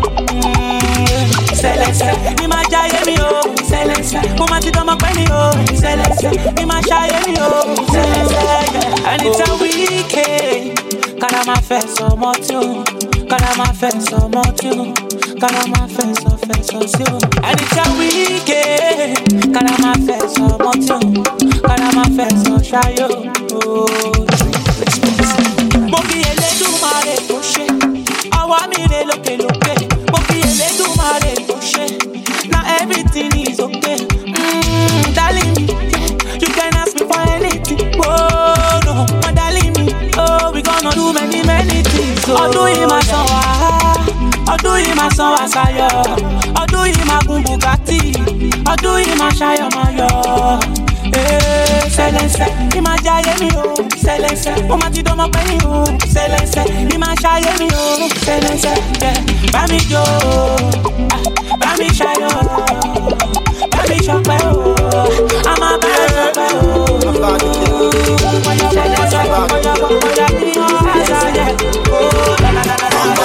Sẹlẹsẹ, ní máa jayé mi o, sẹlẹsẹ, mo máa ti dánmọ́ pẹ́ mi o, sẹlẹsẹ, ní máa ṣayé mi o, sẹlẹsẹ, and it's a weekend. Kára máa fẹ́ sọ mọ́tí o, kára máa fẹ́ sọ mọ́tí o, kára máa fẹ́ sọ fẹ́ sọ sí o, and it's a weekend. Kára máa fẹ́ sọ mọ́tí o, kára máa fẹ́ sọ ṣayó o. Mo fi Elédùmarè kó ṣe, ọwọ́ mi rè lókè lókè. Mo fi Elédùmarè kó ṣe, now everything is okay. Mm, darling me, you can ask me for anything. Oh no, my darling me, oh we gonna do many many things. Ọdún yìí máa san wá, ọdún yìí máa san wá ṣayọ̀, ọdún yìí máa gun Bugatti, ọdún yìí máa ṣayọ̀ máa yọ̀. Sẹlẹsẹ, ní máa jayé mi o, sẹlẹsẹ, mo máa ti dánmọ́ pẹ́ mi o, sẹlẹsẹ, ní máa ṣayé mi o, sẹlẹsẹ, bá mi jó, bá mi ṣayọ̀, bá mi ṣọpẹ́ o, a máa bá ẹ ṣọpẹ́ o. Sẹlẹsẹ, bóyá bóyá ní ọ̀hásá yẹ, o lálálálá.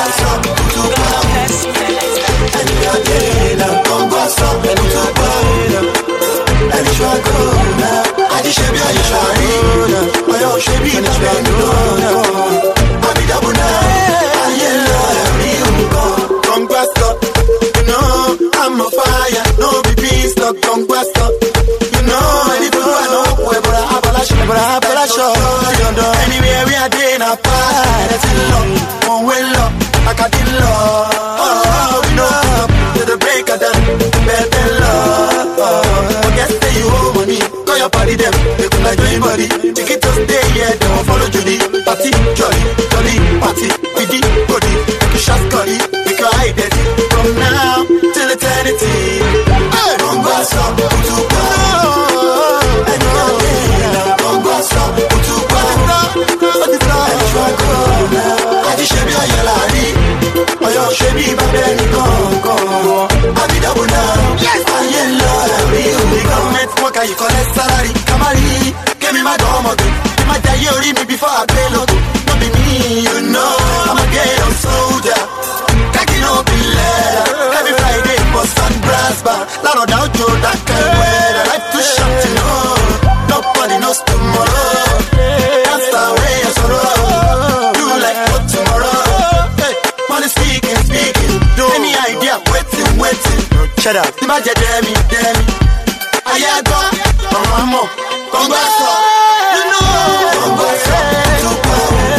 I'm a fire, no be beanstalk, don't quest up. You know, any people I know, but I have a lash, but I have a lash. Anywhere we are doing a fight, it's in love, one way love, like I did love. Oh, we know, to the break of dawn, better love. Forget that you owe money, call your body them, they could like your body. Take it to stay, yeah, they won't follow Judy. Party, jolly, jolly, party, with the body, make you shot curry, make you hide it. From now till eternity, don't go stop, to go. And you're there, don't go stop, to go. But it's not a struggle. I just should be a yellow, or you should be my belly, go, go. I'll be double now, yes, I yellow, we government worker, you collect salary, Kamari, give me my dome, give my diary me before I pay look. Not be me, you know, I'm a ghetto soldier. Up in leather. Every Friday, bust and brass bar. Lot of doubt, Joe, that kind of weather. Life too short, you know. Nobody knows tomorrow. That's the way I sorrow. Do like what tomorrow? Hey, money speaking, speaking. Any idea? Waiting, waiting. Shut up. Imagine, damn me, damn me. I ain't got my mama. Come back, you know. Come back, to go.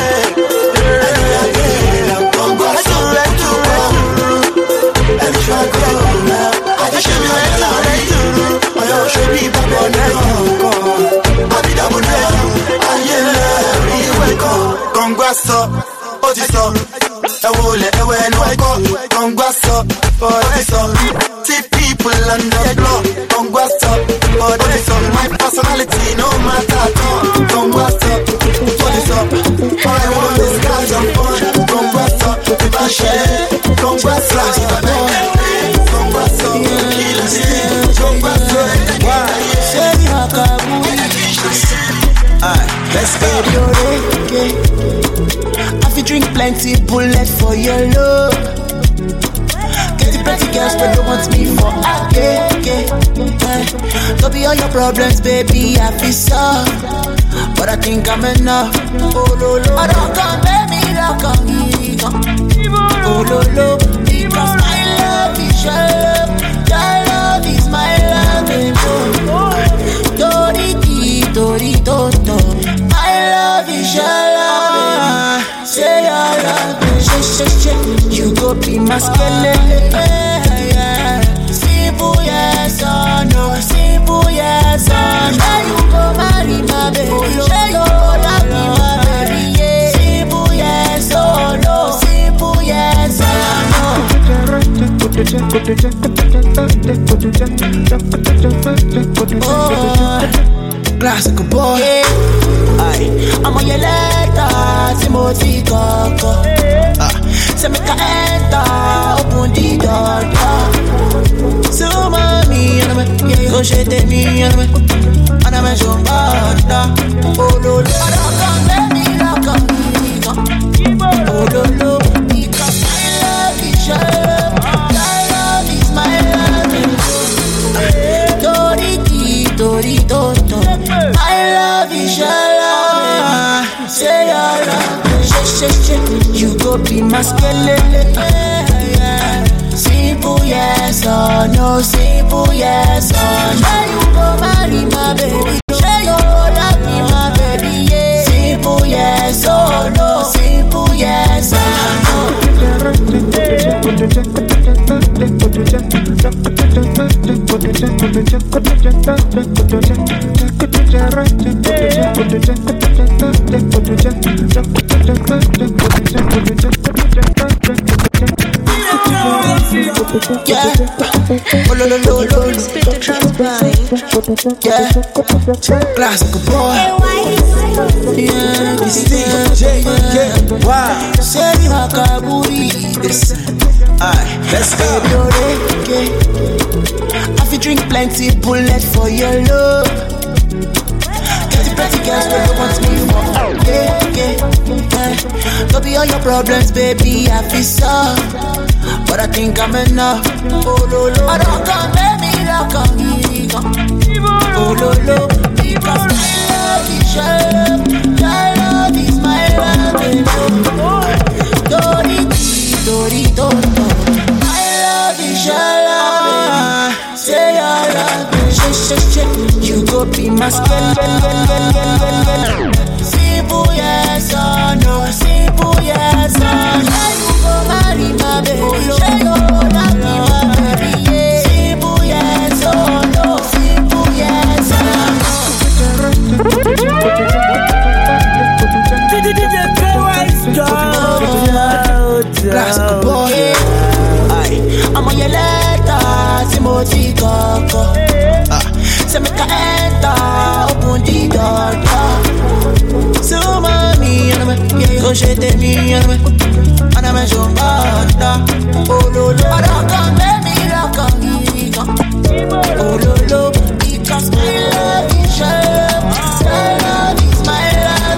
Congresso, Odiso, Ewole, Ewe, no, I go, Congresso, Odiso, see people under Let's get your reggae. I fi drink plenty bullet for your love. Get the pretty girls but don't want me for a gay, gay, gay. Don't be all your problems, baby, I fi solve. But I think I'm enough. Oh, lo, lo. I don't come, baby, don't come, come. Oh, lo, lo. Because my love is your love. Your love is my love. Dori, dori, do, do. My love is your love. Say your love. Shit, shit, shit. You go be my skeleton. Simple yes or no. Simple yes or no. Now you go marry my baby. Say you go love me, my baby. Yeah. Simple yes or no. Simple yes or no. Oh, classic boy. Aye, I'm on your letter, Timothy Coco. Ah, say make a enter, open the door. So mommy, and I'm yeah, go shit me, and I'm and I'm a show butter. Oh no, I don't come, baby, don't come, come. Oh no, no, because my love is your love, your love is my love. Tori, tori, toto. My love is your love. Say your love. Shit, shit, shit. You go be my skeleton. Simple yes or no. Simple yes or no. You go marry my baby. Say you love me, my baby. Yeah. Simple yes or no. Simple yes or no. Yeah, oh lo lo lo lo, yeah, classic boy, yeah, this D J K Y, say Makaburi, listen, aye, let's get your reggae. I fi drink plenty bullet for your love. Get the pretty girls but don't want me for yeah, yeah, yeah. Don't be all your problems, baby, I fi solve. But I think I'm enough. Oh, lo, lo. I don't come, baby, don't come, come. Oh, lo, lo. Because my love is your love. Your love is my love. Dori, dori, do, do. My love is your love. Say your love. Shit, shit, shit. You go be my skeleton. Simple yes or no. Simple yes or no. You go marry my baby. Say you love me, my baby. Yeah. Simple yes or no. Simple yes or no. D J K Y's classic boy. Aye, I'm on your letter, Timothy Coco. Ah, say make a enter, open the door. So mommy, and I'm yeah, go shit me, and I'm and I'm a show butter. Oh lo lo, I don't come, baby, don't come, come. Oh lo lo, because my love is your love, your love is my love.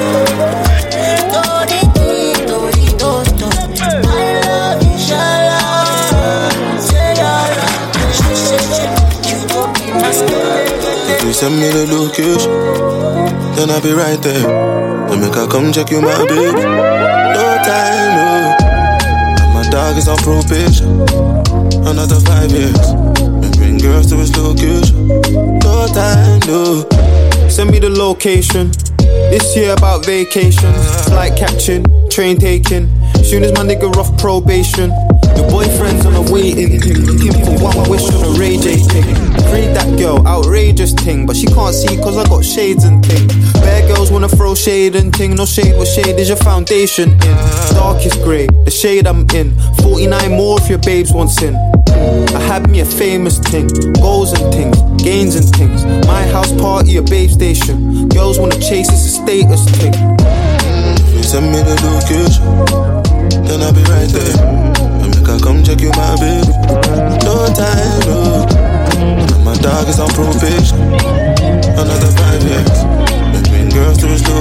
Tori, tori, toto. My love is your love. Say your love, shit, shit, shit. You go be my skeleton. If you send me the location, then I'll be right there. Then make I come check you, my baby. No time, no. And my dog is on probation. Another five years. And bring girls to his location. No time, no. Send me the location. This year about vacations, flight catching, train taking. Soon as my nigga off probation, your boyfriend's on a waiting thing, looking for one wish on a Ray J thing. Free that girl, outrageous thing, but she can't see cause I got shades and thing. Bad girls wanna throw shade and ting, no shade, what shade is your foundation in? Darkest grey, the shade I'm in. forty-nine more if your babes want sin. I had me a famous thing, goals and things, gains and things. My house party, a babe station. Girls wanna chase, it's a status thing. If you send me the location, then I'll be right there. And make I come check you, my baby. No time, no. And my dog is on probation. Another five years. And bring girls to his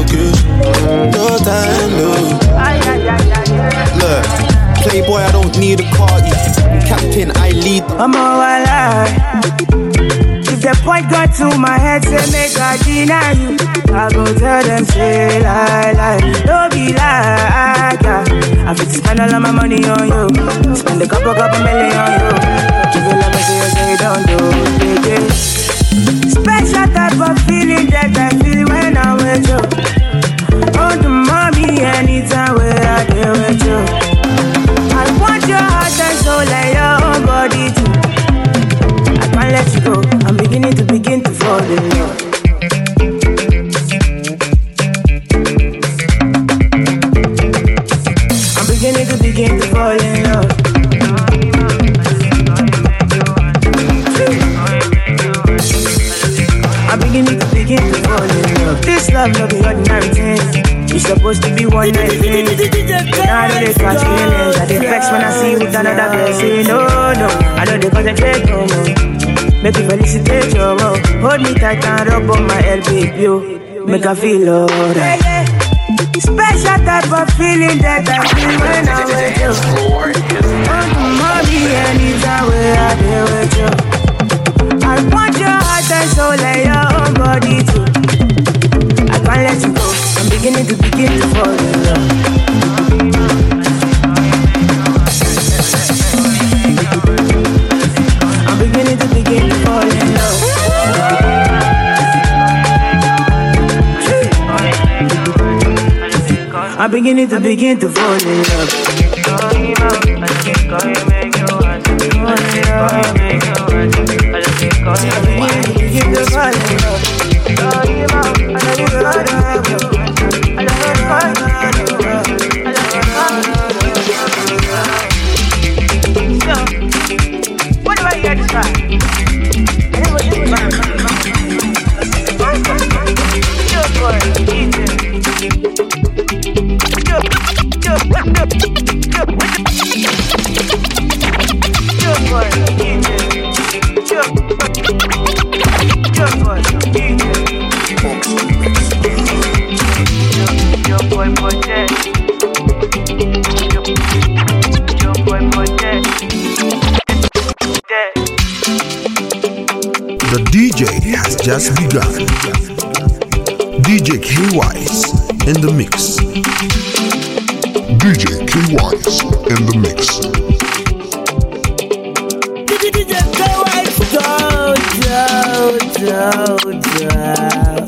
be the party. I'm captain, I lead. I'm all alive. If the point got to my head, say make I deny you. I go tell them, say lie, lie. Don't be like that. I fit to spend all of my money on you. Spend a couple, couple million on you. If you love me, say you say don't do it, yeah. Special type of feeling that I feel when I'm with you. Oh, the mommy, anytime where I deal with you. I want your heart and soul and your own body too. I can't let you go. I'm beginning to begin to fall in love. I'm beginning to begin to fall in love. I'm beginning to begin to fall in love. This love no be ordinary thing. It's supposed to be one night thing. But now I know they catch feelings. I get vexed when I see you with another girl. Say no, no, I know they concentrate no more. Make me felicitate you, oh. Hold me tight and rub on my L, baby, yo. Make I feel alright. Special type of feeling that I feel when I'm with you. Oh, mommy, anytime where I deal with you. I want your heart and soul and your own body too. I can't let you go. I'm beginning to begin to fall in love. I'm beginning to begin to fall in love. I'm beginning to begin to fall in love. What do I hear this time? The D J has just begun. D J K-Wise in the mix. D J K-Wise in the mix. D J K-Wise, go, go, go, go.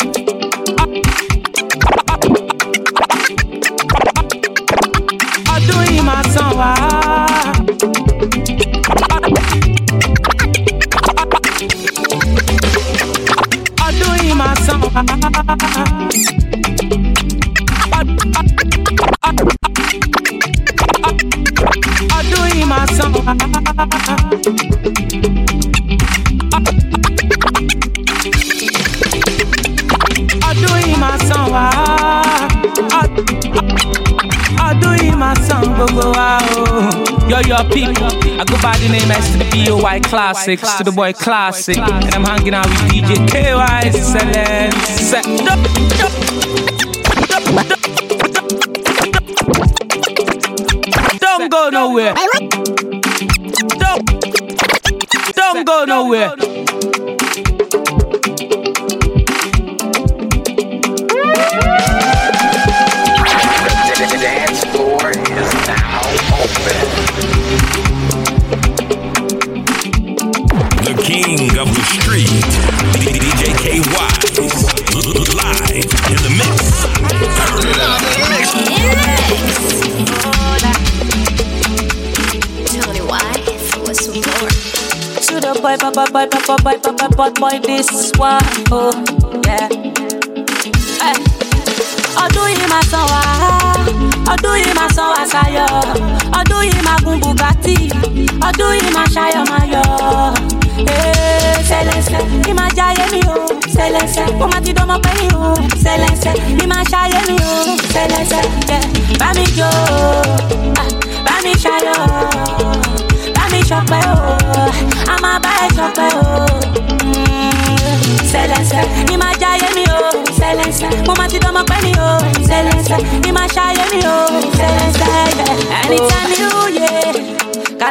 I'm doing my song. I'm doing my song. I'm doing my song. I'm doing my song. Go go out. Yo yo people, I go by the name S to the B O Y Classics, to the boy Classic, and I'm hanging out with D J K-Wise. Excellence. Don't go nowhere. Don't, don't go nowhere. The dance floor is now open. The king of the street, D J K-Wise, live in the mix. Turn it up. Tony Wise, what's more? To the boy, boy, boy, boy, boy, boy, boy, boy, boy, boy, this one, oh, yeah. Hey. Ọdún yìí máa san wá, ọdún yìí máa san wá sáyọ̀, ọdún yìí máa gun Bugatti, ọdún yìí máa ṣayọ̀ máa yọ̀. Sẹlẹsẹ, ní máa jayé mi o, sẹlẹsẹ, ó máa ti dánmọ́ pẹ́ mi o, sẹlẹsẹ, ní máa ṣayé mi o, sẹlẹsẹ, bá mi jó, bá mi ṣayọ̀, bá mi ṣọpẹ́ o, a máa bá ẹ ṣọpẹ́ o. Sẹlẹsẹ, ní máa jayé mi o, sẹlẹsẹ, mo máa ti dánmọ́ pẹ́ mi o, sẹlẹsẹ, ní máa ṣayé mi o, sẹlẹsẹ. Anytime you yeah.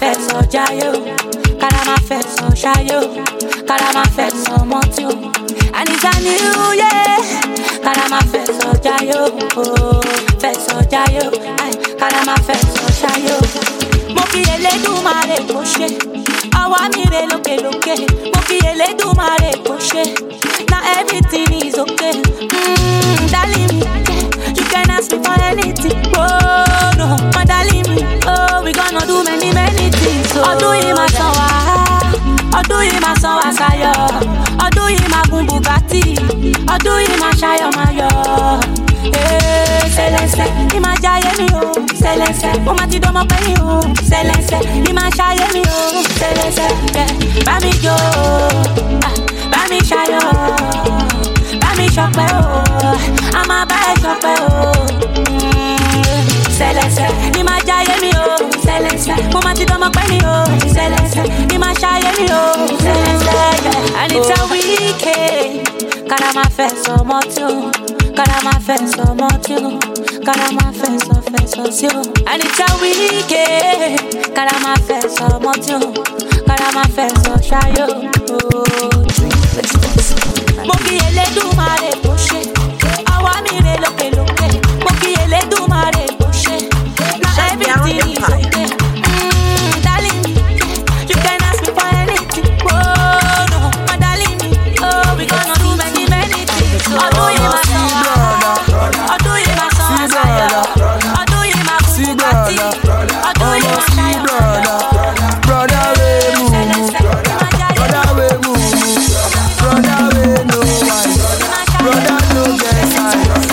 feso jayo, cara ma feso shayo, cara ma feso montio. And it's a new year, cara ma feso jayo, feso jayo, cara ma feso shayo. Mo fi Elédùmarè kó ṣe, àwa mi re lókè lókè. Mo fi Elédùmarè kó ṣe, now everything is okay. Mm, darling, you can ask me for anything. Oh no, my darling, oh we gonna do many many things. Ọdún yìí máa san wá, ọdún yìí máa san wá sáyọ̀, ọdún yìí máa gun Bugatti, ọdún yìí máa ṣayọ̀ máa yọ̀. Sẹlẹsẹ, ní máa jayé mi o, sẹlẹsẹ, mo máa ti dánmọ́ pẹ́ mi o, sẹlẹsẹ, ní máa ṣayé mi o, sẹlẹsẹ, bá mi jó, bá mi ṣayọ̀, bá mi ṣọpẹ́ o, a máa bá ẹ ṣọpẹ́ o. Sẹlẹsẹ, ní máa jayé mi o, sẹlẹsẹ, mo máa ti dánmọ́ pẹ́ mi o, sẹlẹsẹ, ní máa ṣayé mi o, sẹlẹsẹ, and it's a weekend, kára máa fẹ́ sọmọ tí o. Cara ma feso motio, cara ma feso feso sio. And it's a weekend. Cara ma feso motio, cara ma feso shayo. Mo fi Elédùmarè kó ṣe, àwa mi re lókè lókè. Mo fi Elédùmarè kó ṣe, now everything is okay. Mm, darling, you can ask me for anything. Oh no, my darling, oh we gonna do many many things. Ọdún yìí máa san wá. Ọdún yìí máa san wá sáyọ̀, ọdún yìí máa kú Bugatti, ọdún yìí máa ṣayọ̀ máa yọ̀. Brother wey mumu, brother wey mumu, brother wey no wise, brother no get size.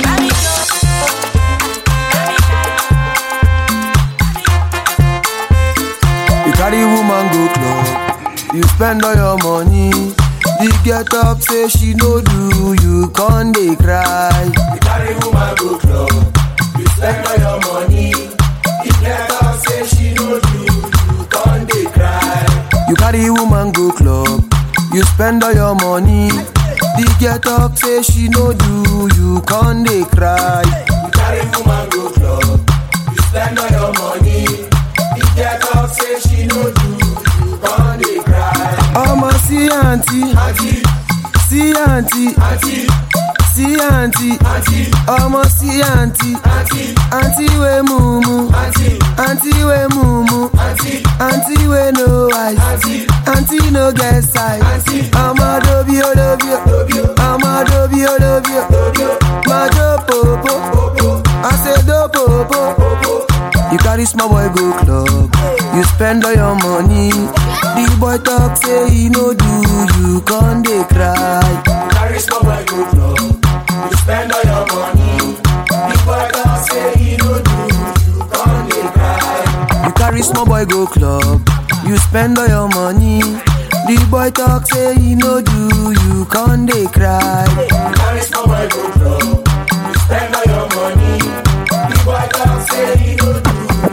You carry woman go club, you spend all your money. You get up, say she no do, you can't dey cry. You carry woman go club, you spend all your money. You get up, say she no do, you can't dey cry. You carry woman go club, you spend all your money. You get up, say she no do, you can't dey cry. You carry woman go club, you spend all your money. You get up, say she no do, you can't dey cry. Ọmọ sí àǹtí, sí àǹtí, sí àǹtí, ọmọ sí àǹtí, àǹtí wé mumu, àǹtí wé mumu, àǹtí wé no eyes, àǹtí no get size. Ọmọ dobi olóbi, ọmọ dobi olóbi, máa jó pòpò, àṣedó pòpò. You carry small boy go club, you spend all your money. The boy talk say he no do, you can't dey cry. You carry small boy go club, you spend all your money. The boy talk say he no do, you can't dey cry. You carry small boy go club, you spend all your money. The boy talk say he no do, you can't dey cry. You carry small boy go club, you spend all your money. The boy talk say he no do.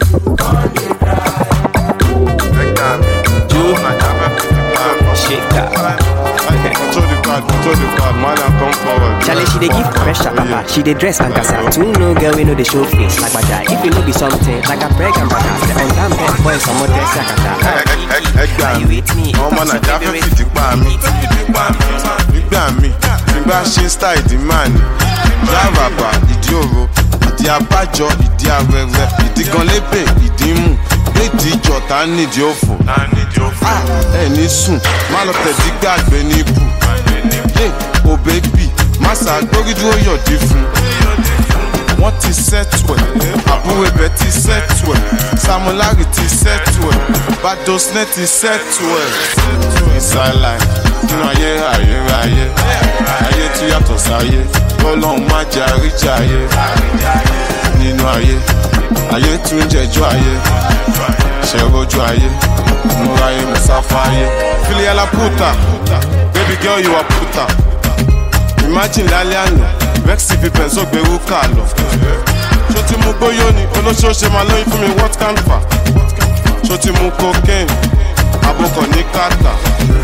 Charlie, she dey give pressure, papa. She dey dress and casa. Two no girl, we know the show face like Baja. If you know be something like a pregnant brother, step on damn bed, boy, some more dress like a. You with me? Oh man, I definitely think about me. Nígbà mi, nígbà ṣe style the man. Yàrá ìdí òro, ìdí abájọ, ìdí awẹ́wẹ́, ìdí gan lébè, ìdí mú. Méjì ìjọta nídìí òfò. Ẹni sùn, má lọ tẹ̀dí gbàgbé ní ibù. Yé, o bébì, má ṣàgbórí dúró yọ̀dí fún. Wọ́n ti sẹ́tù ẹ̀, àbúrò ibẹ̀ ti sẹ́tù ẹ̀, Samolari ti sẹ́tù ẹ̀, Badosne ti sẹ́tù ẹ̀. Ìsàlàyé, nínú ayé ayérayé, ayé tí yàtọ̀ sáyé, Ọlọ́run má jẹ́ àríjàyé. Nínú ayé, ayé tún jẹjọ́ ayé, ṣe rojú ayé, múra ayé musafa ayé. Fili ala puta, baby girl you are puta. Imagine lálẹ́ àná, vexy people so gbé wúkà lọ. Ṣó ti mú gbóyó ni, olóṣooṣe máa lóyún fún mi what can fa? Ṣó ti mú cocaine, àbúkọ̀ ní kàtà.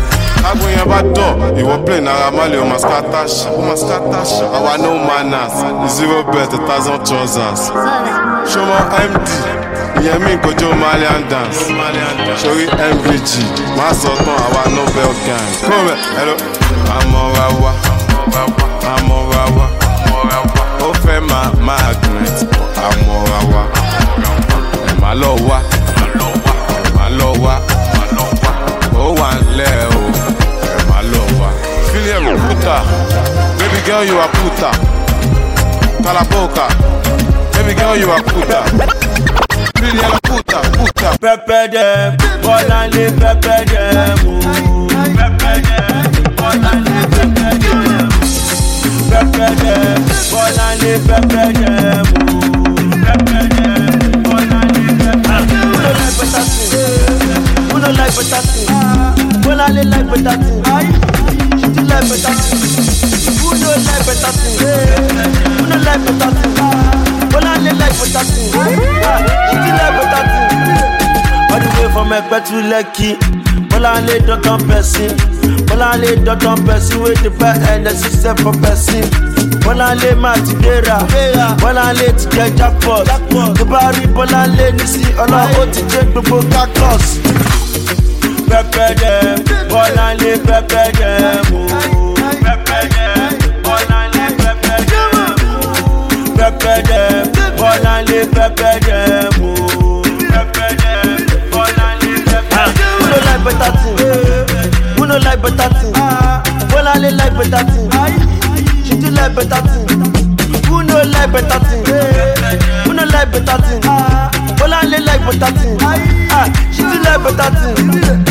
Tágbó yẹn bá dọ̀, ìwọ play Naira Marley o ma scatter. O ma scatter. Àwa no manners, zero bet, a thousand trousers. Ṣọmọ M D, ìyẹn mi kojú Malian dance. Sori M V G, má sọ tán àwa Nobel gang. Kúrò hello. Àmọ́ra wa, àmọ́ra wa. Ó fẹ́ máa magnet, àmọ́ra wa. Ẹ má lọ wá, ẹ má lọ wá. Ó wà nílẹ̀ o, ẹ má lọ wá. Fílẹ̀ puta, baby girl you are puta. Calaboca, baby girl you are puta. Fílẹ̀ puta, puta. Pepper them, Bolale pepper them. Pepper them, Bolale pepper them. Pepper them, Bolale pepper them. Pepper them, Bolale pepper them. Who don't like potato? Bolale like potato. She do like potato. Who don't like potato? Who don't like potato? Bolale like potato. She do like potato. All the way from Ekpe to Lekki. Bolale don't come person. Bolale don't come person with the bad and the system for person. Bolale Matidera. Bolale to get jackpot. The body Bolale nisi ọlọ ó ti jẹ gbogbo cactus. Pepper them, Bolale pepper them. Pepper them, Bolale pepper them. Pepper them, Bolale pepper them. Pepper them, Bolale pepper them. Who no like potato? Who no like potato? Bolale like potato. She do like potato. Who no like potato? Who no like potato? Bolale like potato. She do like potato.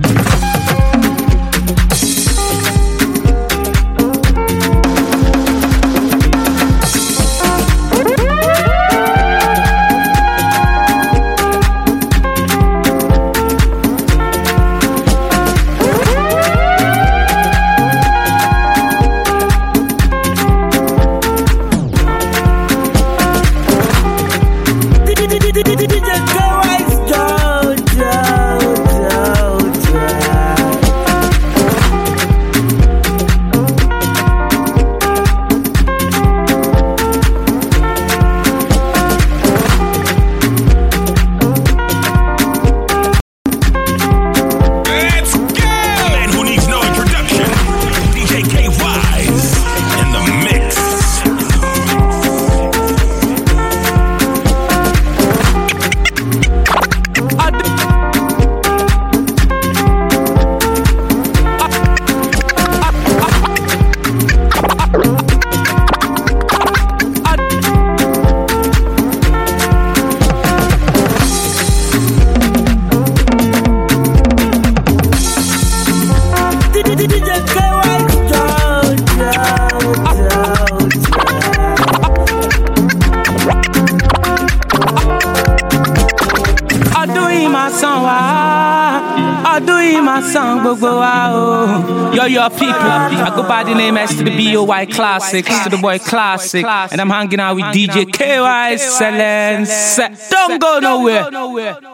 Yo, yo, people, I go by the name S to the B O Y Classics, to the boy Classic, and I'm hanging out with D J K Y Excellence. Don't go nowhere.